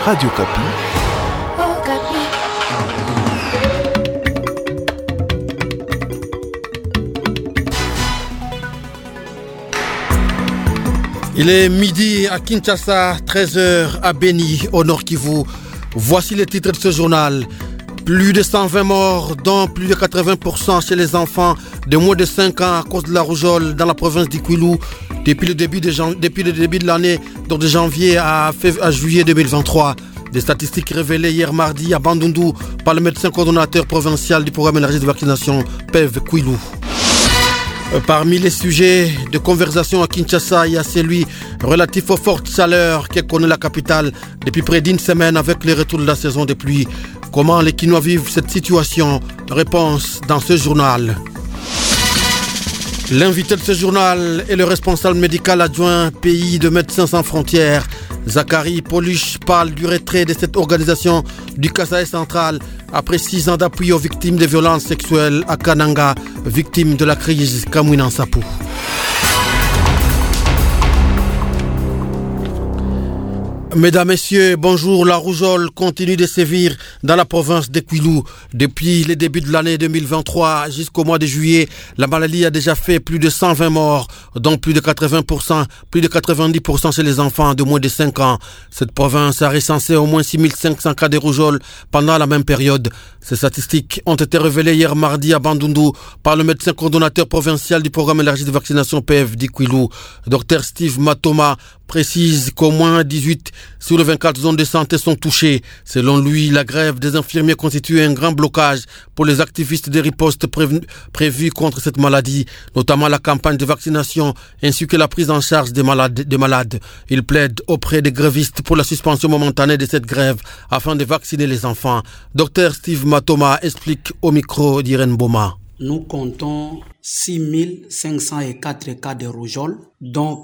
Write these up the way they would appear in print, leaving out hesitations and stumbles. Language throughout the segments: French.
Radio Kapi. Il est midi à Kinshasa, 13h à Beni, au Nord Kivu. Voici les titres de ce journal. Plus de 120 morts, dont plus de 80% chez les enfants de moins de 5 ans à cause de la rougeole dans la province d'Ikwilu depuis le début de l'année, donc de janvier à juillet 2023. Des statistiques révélées hier mardi à Bandundu par le médecin coordonnateur provincial du programme élargi de vaccination PEV Kwilu. Parmi les sujets de conversation à Kinshasa, il y a celui relatif aux fortes chaleurs que connaît la capitale depuis près d'une semaine avec le retour de la saison des pluies. Comment les Kinois vivent cette situation? Réponse dans ce journal. L'invité de ce journal est le responsable médical adjoint pays de Médecins sans frontières. Zachary Poluche parle du retrait de cette organisation du Kasaï central après 6 ans d'appui aux victimes de violences sexuelles à Kananga, victimes de la crise Kamwina Nsapou. Mesdames, Messieurs, bonjour. La rougeole continue de sévir dans la province de Kwilu. Depuis le début de l'année 2023 jusqu'au mois de juillet, la maladie a déjà fait plus de 120 morts, dont plus de 80%, plus de 90% chez les enfants de moins de 5 ans. Cette province a recensé au moins 6500 cas de rougeole pendant la même période. Ces statistiques ont été révélées hier mardi à Bandundu par le médecin coordonnateur provincial du programme élargi de vaccination PEV d'Ikwilu. Dr Steve Matoma précise qu'au moins 18 sur les 24 zones de santé sont touchées. Selon lui, la grève des infirmiers constitue un grand blocage pour les activistes des ripostes prévues contre cette maladie, notamment la campagne de vaccination ainsi que la prise en charge des malades. Il plaide auprès des grévistes pour la suspension momentanée de cette grève afin de vacciner les enfants. Dr Steve Matoma explique au micro d'Irène Boma. Nous comptons 6504 cas de rougeole, dont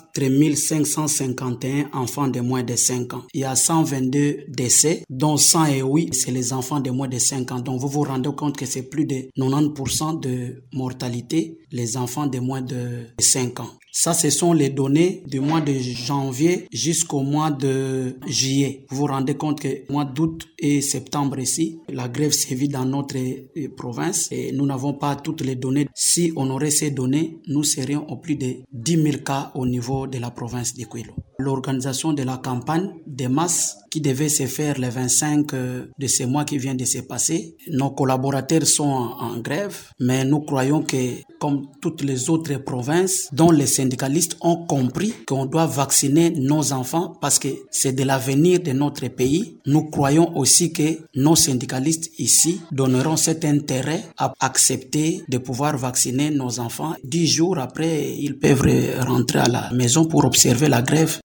4551 enfants de moins de 5 ans. Il y a 122 décès, dont 108, c'est les enfants de moins de 5 ans. Donc vous vous rendez compte que c'est plus de 90% de mortalité, les enfants de moins de 5 ans. Ça, ce sont les données du mois de janvier jusqu'au mois de juillet. Vous vous rendez compte que mois d'août et septembre ici, la grève sévit dans notre province et nous n'avons pas toutes les données. Si on aurait ces données, nous serions au plus de 10 000 cas au niveau de la province d'Ikwilu. L'organisation de la campagne des masses qui devait se faire le 25 de ce mois qui vient de se passer, nos collaborateurs sont en grève, mais nous croyons que comme toutes les autres provinces dont les syndicalistes ont compris qu'on doit vacciner nos enfants parce que c'est de l'avenir de notre pays, nous croyons aussi que nos syndicalistes ici donneront cet intérêt à accepter de pouvoir vacciner nos enfants. 10 jours après, ils peuvent rentrer à la maison pour observer la grève.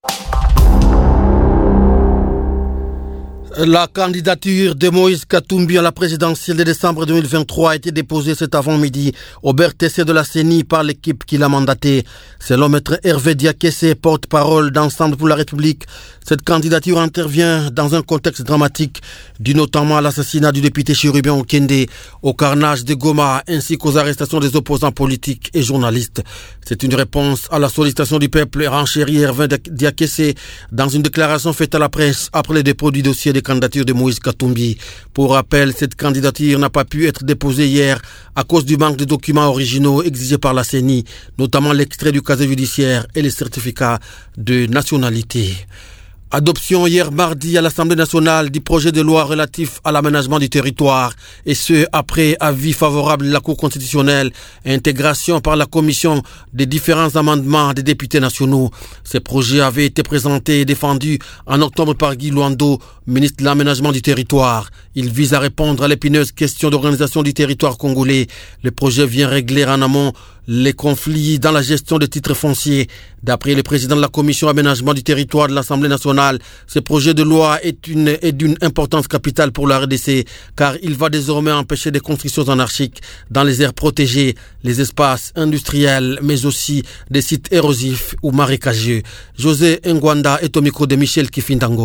La candidature de Moïse Katumbi à la présidentielle de décembre 2023 a été déposée cet avant-midi au BRTC de la CENI par l'équipe qui l'a mandaté. Selon Maître Hervé Diakessé, porte-parole d'Ensemble pour la République, cette candidature intervient dans un contexte dramatique dû notamment à l'assassinat du député Chérubin Okende, au carnage de Goma ainsi qu'aux arrestations des opposants politiques et journalistes. C'est une réponse à la sollicitation du peuple, renchérit Hervé Diakessé dans une déclaration faite à la presse après le dépôt du dossier de candidature de Moïse Katumbi. Pour rappel, cette candidature n'a pas pu être déposée hier à cause du manque de documents originaux exigés par la CENI, notamment l'extrait du casier judiciaire et les certificats de nationalité. Adoption hier mardi à l'Assemblée nationale du projet de loi relatif à l'aménagement du territoire, et ce après avis favorable de la Cour constitutionnelle et intégration par la commission des différents amendements des députés nationaux. Ce projet avait été présenté et défendu en octobre par Guy Luando, ministre de l'aménagement du territoire. Il vise à répondre à l'épineuse question d'organisation du territoire congolais. Le projet vient régler en amont les conflits dans la gestion des titres fonciers. D'après le président de la commission aménagement du territoire de l'Assemblée nationale, ce projet de loi est d'une importance capitale pour la RDC, car il va désormais empêcher des constructions anarchiques dans les aires protégées, les espaces industriels, mais aussi des sites érosifs ou marécageux. José Ngwanda est au micro de Michel Kifindangoy.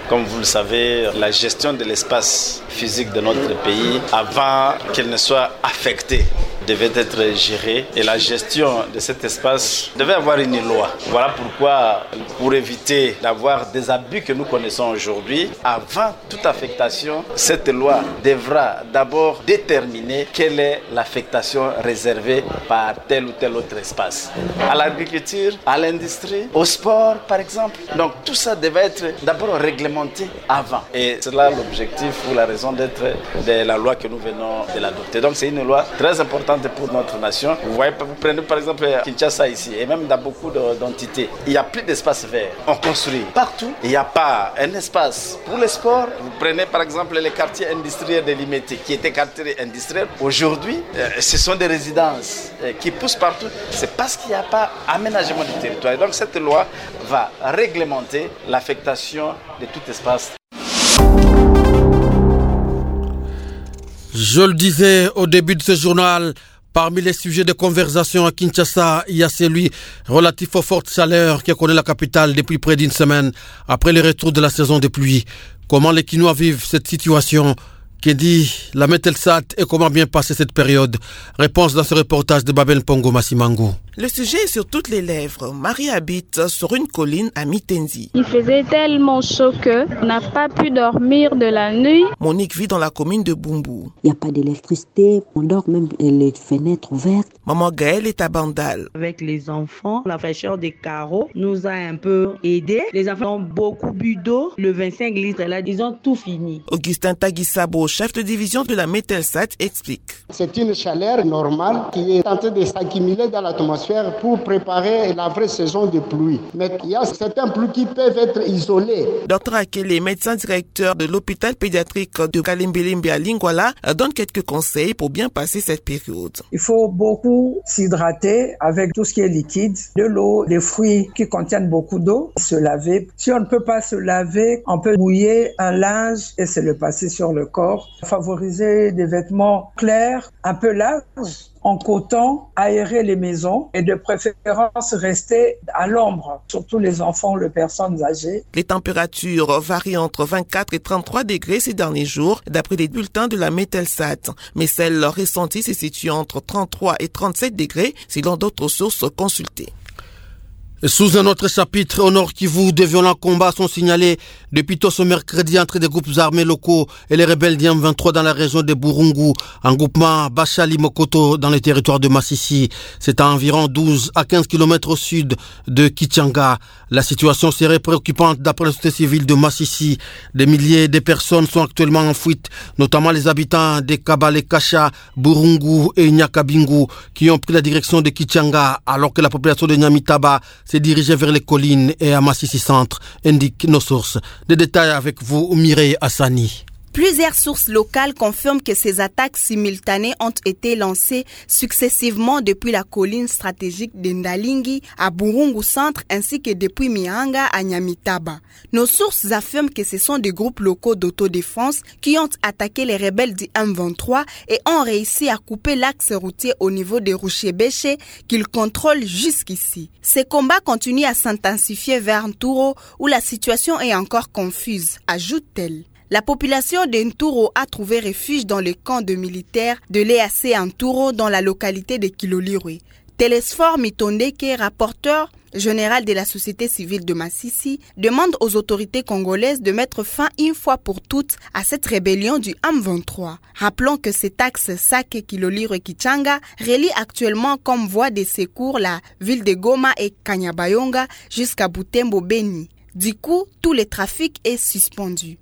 Comme vous le savez, la gestion de l'espace physique de notre pays, avant qu'elle ne soit affectée, devait être gérée et la gestion de cet espace devait avoir une loi. Voilà pourquoi, pour éviter d'avoir des abus que nous connaissons aujourd'hui, avant toute affectation, cette loi devra d'abord déterminer quelle est l'affectation réservée par tel ou tel autre espace. À l'agriculture, à l'industrie, au sport par exemple. Donc tout ça devait être d'abord réglementé avant. Et c'est là l'objectif ou la raison d'être de la loi que nous venons de l'adopter. Donc c'est une loi très importante pour notre nation. Vous voyez, vous prenez par exemple Kinshasa ici, et même dans beaucoup d'entités, il n'y a plus d'espace vert. On construit partout. Il n'y a pas un espace pour le sport. Vous prenez par exemple les quartiers industriels de Limete, qui étaient quartiers industriels. Aujourd'hui, ce sont des résidences qui poussent partout. C'est parce qu'il n'y a pas aménagement du territoire. Et donc cette loi va réglementer l'affectation de tout espace. Je le disais au début de ce journal, parmi les sujets de conversation à Kinshasa, il y a celui relatif aux fortes chaleurs qui connaît la capitale depuis près d'une semaine après le retour de la saison des pluies. Comment les Kinois vivent cette situation? Qui dit la Metelsat et comment bien passer cette période? Réponse dans ce reportage de Babel Pongo Massimango. Le sujet est sur toutes les lèvres. Marie habite sur une colline à Mitenzi. Il faisait tellement chaud qu'on n'a pas pu dormir de la nuit. Monique vit dans la commune de Bumbu. Il n'y a pas d'électricité, on dort même les fenêtres ouvertes. Maman Gaëlle est à Bandal. Avec les enfants, la fraîcheur des carreaux nous a un peu aidés. Les enfants ont beaucoup bu d'eau. Le 25 litres là, ils ont tout fini. Augustin Tagisabo, chef de division de la Metelsat, explique. C'est une chaleur normale qui est en train de s'accumuler dans l'atmosphère pour préparer la vraie saison de pluie. Mais il y a certains pluies qui peuvent être isolés. Dr Akele, médecin directeur de l'hôpital pédiatrique de Kalembelembe à Lingwala, donne quelques conseils pour bien passer cette période. Il faut beaucoup s'hydrater avec tout ce qui est liquide, de l'eau, des fruits qui contiennent beaucoup d'eau, se laver. Si on ne peut pas se laver, on peut mouiller un linge et se le passer sur le corps. Favoriser des vêtements clairs, un peu larges, en coton, aérer les maisons et de préférence rester à l'ombre, surtout les enfants ou les personnes âgées. Les températures varient entre 24 et 33 degrés ces derniers jours, d'après les bulletins de la Metelsat. Mais celle ressentie se situe entre 33 et 37 degrés, selon d'autres sources consultées. Sous un autre chapitre, au Nord Kivu, de violents combats sont signalés depuis tôt ce mercredi entre des groupes armés locaux et les rebelles d'M23 dans la région de Burungu, en groupement Bachali-Mokoto dans le territoire de Massissi. C'est à environ 12 à 15 km au sud de Kichanga. La situation serait préoccupante d'après la société civile de Massissi. Des milliers de personnes sont actuellement en fuite, notamment les habitants de Kabale-Kasha, Burungu et Nyakabingu, qui ont pris la direction de Kichanga, alors que la population de Nyamitaba s'est dirigée vers les collines et à Massissi Centre, indiquent nos sources. Des détails avec vous, Mireille Hassani. Plusieurs sources locales confirment que ces attaques simultanées ont été lancées successivement depuis la colline stratégique de Ndalingi à Burungu Centre ainsi que depuis Mihanga à Nyamitaba. Nos sources affirment que ce sont des groupes locaux d'autodéfense qui ont attaqué les rebelles du M23 et ont réussi à couper l'axe routier au niveau de Rushebeshe qu'ils contrôlent jusqu'ici. Ces combats continuent à s'intensifier vers Nturo où la situation est encore confuse, ajoute-t-elle. La population de Nturo a trouvé refuge dans le camp de militaires de l'EAC Nturo dans la localité de Kilolirwe. Télésphore Mitondeke, rapporteur général de la société civile de Massissi, demande aux autorités congolaises de mettre fin une fois pour toutes à cette rébellion du M23. Rappelons que cet axe Sake Kilolirwe Kichanga relie actuellement comme voie de secours la ville de Goma et Kanyabayonga jusqu'à Butembo Beni. Du coup, tout le trafic est suspendu.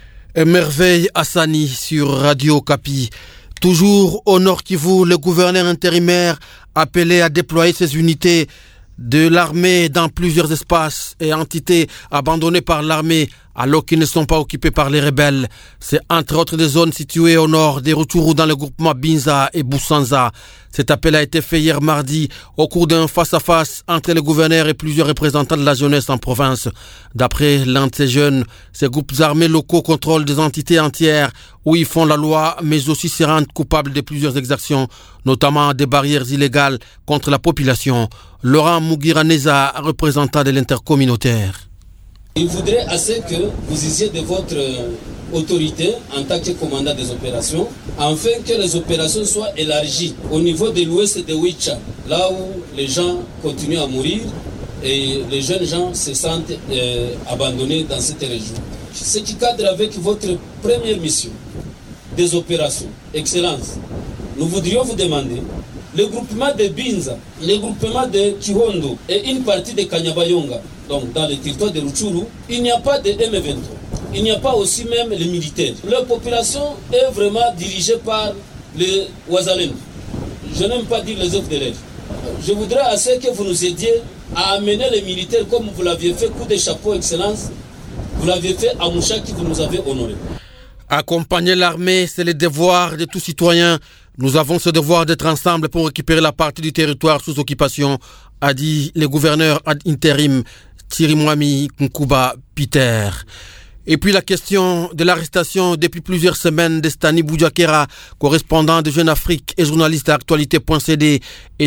Merveille Hassani sur Radio Kapi. Toujours au Nord Kivu, le gouverneur intérimaire appelé à déployer ses unités de l'armée dans plusieurs espaces et entités abandonnées par l'armée alors qu'ils ne sont pas occupés par les rebelles. C'est entre autres des zones situées au nord des Rutshuru dans le groupement Binza et Busanza. Cet appel a été fait hier mardi au cours d'un face-à-face entre le gouverneur et plusieurs représentants de la jeunesse en province. D'après l'un de ces jeunes, ces groupes armés locaux contrôlent des entités entières où ils font la loi, mais aussi se rendent coupables de plusieurs exactions, notamment des barrières illégales contre la population. Laurent Mugiraneza, représentant de l'intercommunautaire. Il voudrait assez que vous usiez de votre autorité en tant que commandant des opérations, afin que les opérations soient élargies au niveau de l'ouest de Wicha, là où les gens continuent à mourir et les jeunes gens se sentent abandonnés dans cette région. Ce qui cadre avec votre première mission des opérations. Excellence, nous voudrions vous demander le groupement de Binza, le groupement de Kihondo et une partie de Kanyabayonga, donc dans le territoire de Rutshuru, il n'y a pas de M23. Il n'y a pas aussi même les militaires. Leur population est vraiment dirigée par les Ouazalènes. Je n'aime pas dire les FDLR. Je voudrais assez que vous nous aidiez à amener les militaires comme vous l'aviez fait, coup de chapeau, Excellence. Vous l'aviez fait à Moucha qui vous nous avez honoré. Accompagner l'armée, c'est le devoir de tout citoyen. Nous avons ce devoir d'être ensemble pour récupérer la partie du territoire sous occupation, a dit le gouverneur ad interim Tirimwami Nkuba Peter. Et puis la question de l'arrestation depuis plusieurs semaines de Stani Boudiakera, correspondant de Jeune Afrique et journaliste à actualité.cd,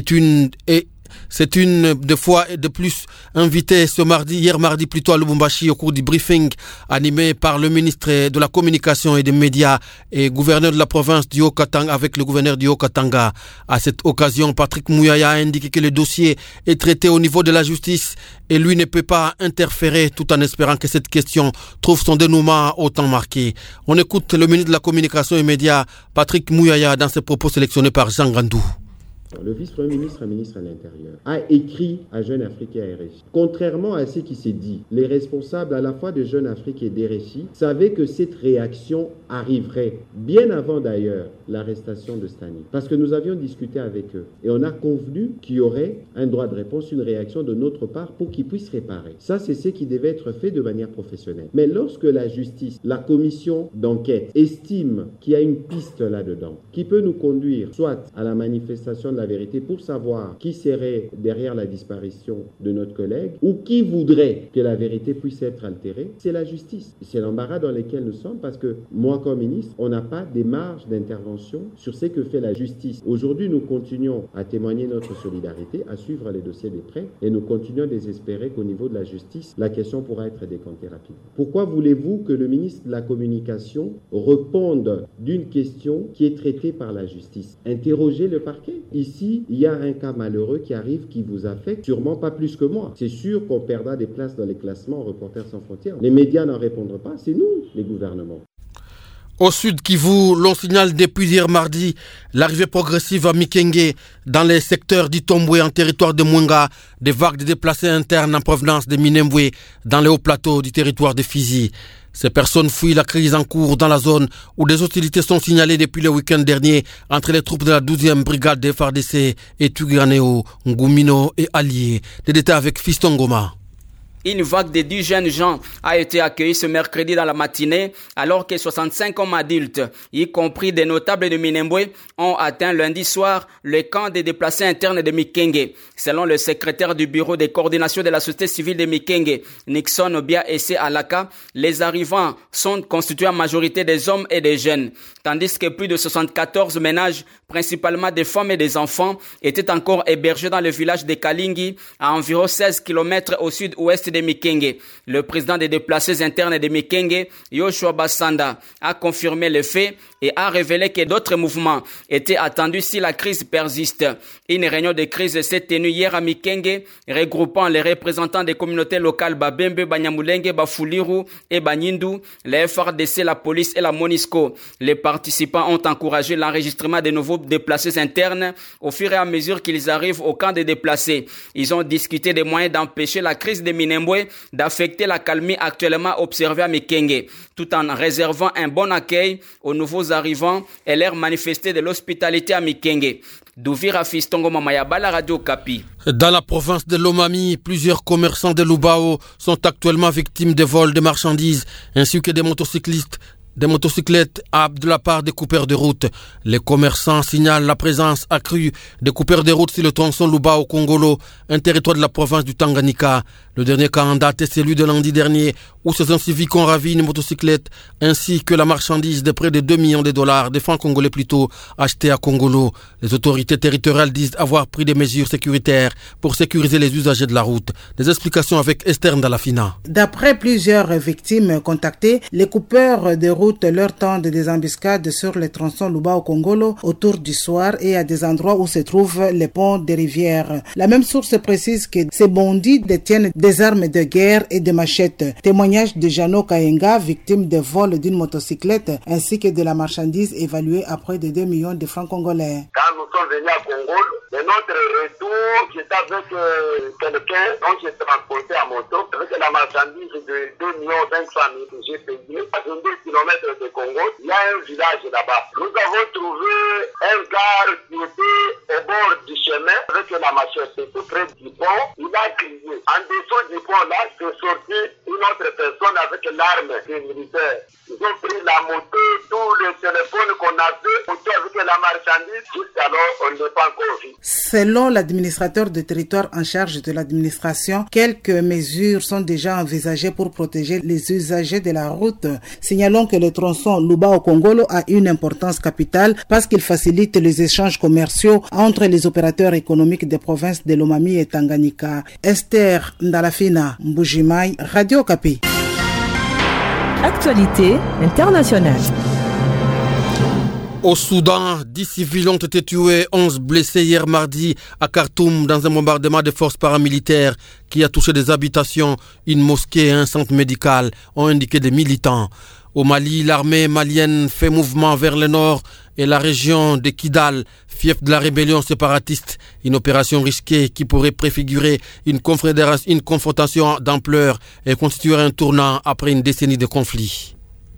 c'est une des fois de plus invité hier mardi plutôt à Lubumbashi au cours du briefing animé par le ministre de la Communication et des Médias et gouverneur de la province du Haut-Katanga avec le gouverneur du Haut-Katanga. À cette occasion, Patrick Mouyaya a indiqué que le dossier est traité au niveau de la justice et lui ne peut pas interférer tout en espérant que cette question trouve son dénouement au temps marqué. On écoute le ministre de la Communication et des Médias, Patrick Mouyaya, dans ses propos sélectionnés par Jean Grandou. Le vice-premier ministre et ministre de l'Intérieur a écrit à Jeune Afrique et à RFI. Contrairement à ce qui s'est dit, les responsables à la fois de Jeune Afrique et d'RFI savaient que cette réaction arriverait bien avant d'ailleurs l'arrestation de Stani. Parce que nous avions discuté avec eux et on a convenu qu'il y aurait un droit de réponse, une réaction de notre part pour qu'ils puissent réparer. Ça, c'est ce qui devait être fait de manière professionnelle. Mais lorsque la justice, la commission d'enquête estime qu'il y a une piste là-dedans qui peut nous conduire soit à la manifestation de la vérité pour savoir qui serait derrière la disparition de notre collègue ou qui voudrait que la vérité puisse être altérée, c'est la justice. C'est l'embarras dans lequel nous sommes parce que moi, comme ministre, on n'a pas des marges d'intervention sur ce que fait la justice. Aujourd'hui, nous continuons à témoigner notre solidarité, à suivre les dossiers de près et nous continuons d'espérer qu'au niveau de la justice, la question pourra être décomptée rapidement. Pourquoi voulez-vous que le ministre de la Communication réponde d'une question qui est traitée par la justice? Interrogez le parquet. Ici, il y a un cas malheureux qui arrive, qui vous affecte, sûrement pas plus que moi. C'est sûr qu'on perdra des places dans les classements Reporters sans frontières. Les médias n'en répondront pas, c'est nous, les gouvernements. Au sud Kivu, l'on signale depuis hier mardi l'arrivée progressive à Mikenge dans les secteurs d'Itombwe en territoire de Mwenga, des vagues de déplacés internes en provenance de Minembwe dans les hauts plateaux du territoire de Fizi. Ces personnes fuient la crise en cours dans la zone où des hostilités sont signalées depuis le week-end dernier entre les troupes de la 12e brigade des FARDC et Twirwaneho, Ngumino et alliés. Des détails avec Fiston Goma. Une vague de 10 jeunes gens a été accueillie ce mercredi dans la matinée, alors que 65 hommes adultes, y compris des notables de Minembwe, ont atteint lundi soir le camp des déplacés internes de Mikenge. Selon le secrétaire du bureau de coordination de la société civile de Mikenge, Nixon Obia Esse Alaka, les arrivants sont constitués en majorité des hommes et des jeunes, tandis que plus de 74 ménages, principalement des femmes et des enfants, étaient encore hébergés dans le village de Kalingi, à environ 16 km au sud-ouest de Mikenge. Le président des déplacés internes de Mikenge, Yoshua Bassanda, a confirmé le fait et a révélé que d'autres mouvements étaient attendus si la crise persiste. Une réunion de crise s'est tenue hier à Mikenge, regroupant les représentants des communautés locales Babembe, Banyamulenge, Bafuliru et Banyindu, les FARDC, la police et la MONUSCO. Les participants ont encouragé l'enregistrement de nouveaux déplacés internes au fur et à mesure qu'ils arrivent au camp des déplacés. Ils ont discuté des moyens d'empêcher la crise de Minembwe d'affecter la calmie actuellement observée à Mikenge, tout en réservant un bon accueil aux nouveaux arrivants et leur manifester de l'hospitalité à Mikenge. Douvira Fistongo Mamayaba, la Radio Kapi. Dans la province de Lomami, plusieurs commerçants de Lubao sont actuellement victimes de vols de marchandises ainsi que des motocyclettes de la part des coupeurs de route. Les commerçants signalent la présence accrue des coupeurs de route sur le tronçon Lubao-Kongolo, un territoire de la province du Tanganyika. Le dernier cas en date est celui de lundi dernier, où ces inciviques ont ravi une motocyclette ainsi que la marchandise de près de 2 millions de dollars, des francs congolais plutôt, achetés à Congolo. Les autorités territoriales disent avoir pris des mesures sécuritaires pour sécuriser les usagers de la route. Des explications avec Esther Ndalafina. D'après plusieurs victimes contactées, les coupeurs de route leur tendent des embuscades sur les tronçons Lubao-Congolo autour du soir et à des endroits où se trouvent les ponts des rivières. La même source précise que ces bandits détiennent des armes de guerre et des machettes. Témoignage de Jano Kayenga, victime de vol d'une motocyclette ainsi que de la marchandise évaluée à près de 2 millions de francs congolais. Quand nous sommes venus à Congo, de notre retour, j'étais avec quelqu'un dont j'ai transporté à moto avec la marchandise de 2 millions 500 000 que j'ai payé à 22 km de Congo. Il y a un village là-bas. Nous avons trouvé un gars qui était au bord du chemin avec la machette tout près du pont. Il a crié. En dessous du pont là, c'est sorti une autre personne avec l'arme des militaires. Ils ont pris la moto, tout le téléphone qu'on avait, avec la marchandise. Jusqu'alors, on n'est pas encore vu. Selon l'administrateur du territoire en charge de l'administration, quelques mesures sont déjà envisagées pour protéger les usagers de la route. Signalons que le tronçon Lubao-Congolo a une importance capitale parce qu'il facilite les échanges commerciaux entre les opérateurs économiques des provinces de Lomami et Tanganyika. Esther Ndalafina, Mbujimai, Radio Okapi. Actualité internationale. Au Soudan, 10 civils ont été tués, 11 blessés hier mardi à Khartoum dans un bombardement des forces paramilitaires qui a touché des habitations, une mosquée et un centre médical, ont indiqué des militants. Au Mali, l'armée malienne fait mouvement vers le nord et la région de Kidal, fief de la rébellion séparatiste, une opération risquée qui pourrait préfigurer une confrontation d'ampleur et constituer un tournant après une décennie de conflit.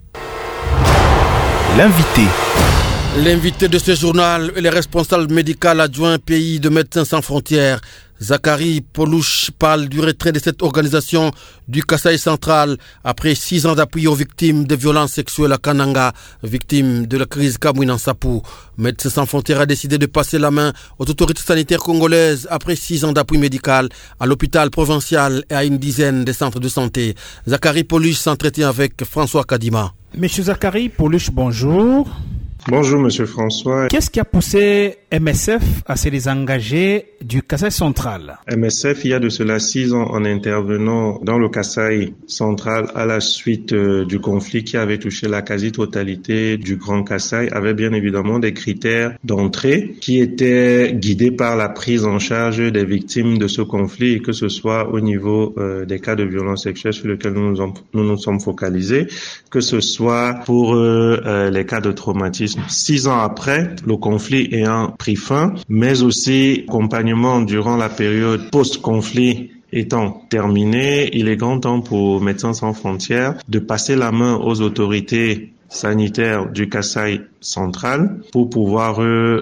L'invité de ce journal est le responsable médical adjoint pays de Médecins sans frontières. Zachary Polouche parle du retrait de cette organisation du Kasaï central après 6 ans d'appui aux victimes de violences sexuelles à Kananga, victimes de la crise Kamwina-Nsapou. Médecins sans frontières a décidé de passer la main aux autorités sanitaires congolaises après 6 ans d'appui médical à l'hôpital provincial et à une dizaine de centres de santé. Zachary Polouche s'entretient avec François Kadima. Monsieur Zachary Polouche, bonjour. Bonjour Monsieur François. Qu'est-ce qui a poussé MSF à se désengager du Kasaï central? MSF, il y a de cela 6 ans, en intervenant dans le Kasaï central à la suite du conflit qui avait touché la quasi-totalité du Grand Kasaï, avait bien évidemment des critères d'entrée qui étaient guidés par la prise en charge des victimes de ce conflit, et que ce soit au niveau des cas de violence sexuelle sur lesquels nous nous sommes focalisés, que ce soit pour les cas de traumatisme. 6 ans après, le conflit ayant pris fin, mais aussi accompagnement durant la période post-conflit étant terminé, il est grand temps pour Médecins sans frontières de passer la main aux autorités sanitaires du Kasaï central pour pouvoir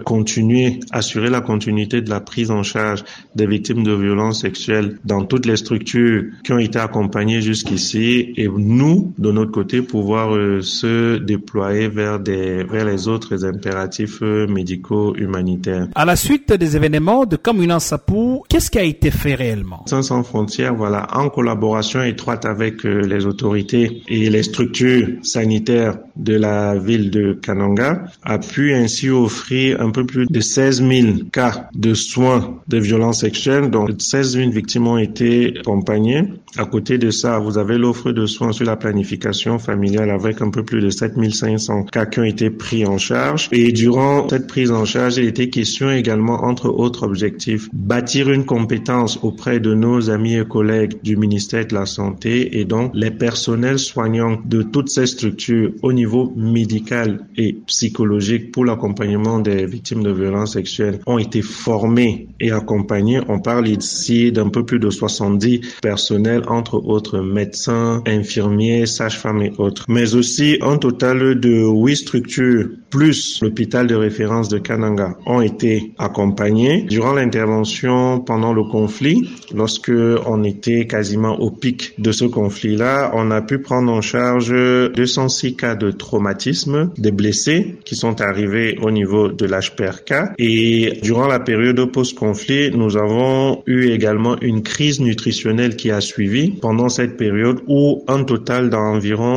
assurer la continuité de la prise en charge des victimes de violences sexuelles dans toutes les structures qui ont été accompagnées jusqu'ici, et nous, de notre côté, pouvoir se déployer vers les autres impératifs médicaux humanitaires. À la suite des événements de Kamwina-Nsapou, qu'est-ce qui a été fait réellement? Médecins sans frontières, en collaboration étroite avec les autorités et les structures sanitaires de la ville de Kananga, a pu ainsi offrir un peu plus de 16 000 cas de soins de violences sexuelles, dont 16 000 victimes ont été accompagnées. À côté de ça, vous avez l'offre de soins sur la planification familiale avec un peu plus de 7 500 cas qui ont été pris en charge. Et durant cette prise en charge, il était question également, entre autres objectifs, bâtir une compétence auprès de nos amis et collègues du ministère de la Santé, et donc les personnels soignants de toutes ces structures au niveau médical et psychologique pour l'accompagnement des victimes de violences sexuelles ont été formés et accompagnés. On parle ici d'un peu plus de 70 personnels, entre autres médecins, infirmiers, sages-femmes et autres. Mais aussi un total de 8 structures plus l'hôpital de référence de Kananga ont été accompagnés. Durant l'intervention pendant le conflit, lorsque on était quasiment au pic de ce conflit-là, on a pu prendre en charge 206 cas de traumatisme, des blessés qui sont arrivés au niveau de l'HPRK. Et durant la période post-conflit, nous avons eu également une crise nutritionnelle qui a suivi pendant cette période où un total d'environ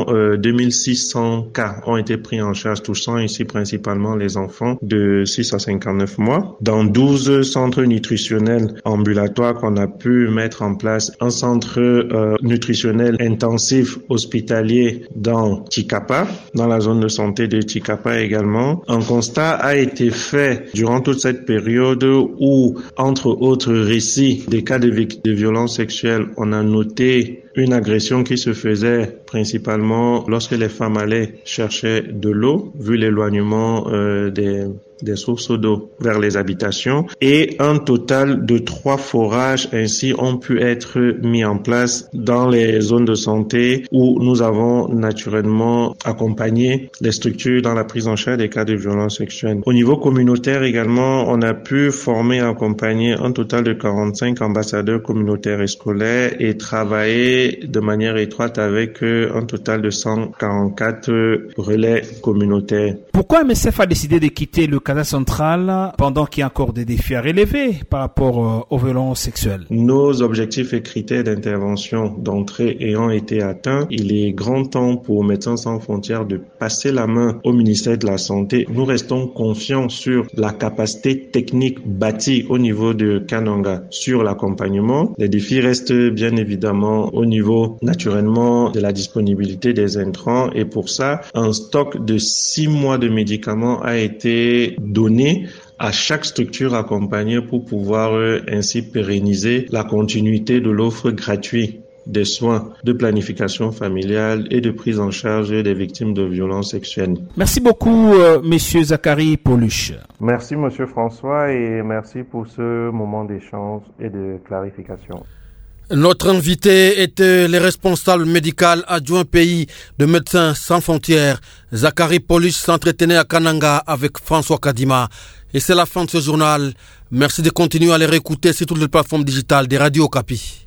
2600 cas ont été pris en charge, touchant ici principalement les enfants de 6 à 59 mois. Dans 12 centres nutritionnels ambulatoires qu'on a pu mettre en place, un centre nutritionnel intensif hospitalier dans Chikapa, dans la zone de santé de Chikapa également. Un constat a été fait durant toute cette période où, entre autres récits des cas de violences sexuelles, on a noté une agression qui se faisait principalement lorsque les femmes allaient chercher de l'eau, vu l'éloignement des sources d'eau vers les habitations, et un total de 3 forages ainsi ont pu être mis en place dans les zones de santé où nous avons naturellement accompagné les structures dans la prise en charge des cas de violences sexuelles. Au niveau communautaire également, on a pu former et accompagner un total de 45 ambassadeurs communautaires et scolaires et travailler de manière étroite avec un total de 144 relais communautaires. Pourquoi MSF a décidé de quitter le Casa central pendant qu'il y a encore des défis à relever par rapport aux violences sexuelles? Nos objectifs et critères d'intervention d'entrée ayant été atteints, il est grand temps pour Médecins sans frontières de passer la main au ministère de la Santé. Nous restons confiants sur la capacité technique bâtie au niveau de Kananga sur l'accompagnement. Les défis restent bien évidemment au niveau naturellement de la disponibilité des intrants et pour ça, un stock de 6 mois de médicaments a été donné à chaque structure accompagnée pour pouvoir ainsi pérenniser la continuité de l'offre gratuite des soins de planification familiale et de prise en charge des victimes de violences sexuelles. Merci beaucoup, Monsieur Zachary Pauluche. Merci, Monsieur François, et merci pour ce moment d'échange et de clarification. Notre invité était le responsable médical adjoint pays de Médecins sans frontières. Zachary Pauluche s'entretenait à Kananga avec François Kadima. Et c'est la fin de ce journal. Merci de continuer à les réécouter sur toutes les plateformes digitales des Radio Okapi.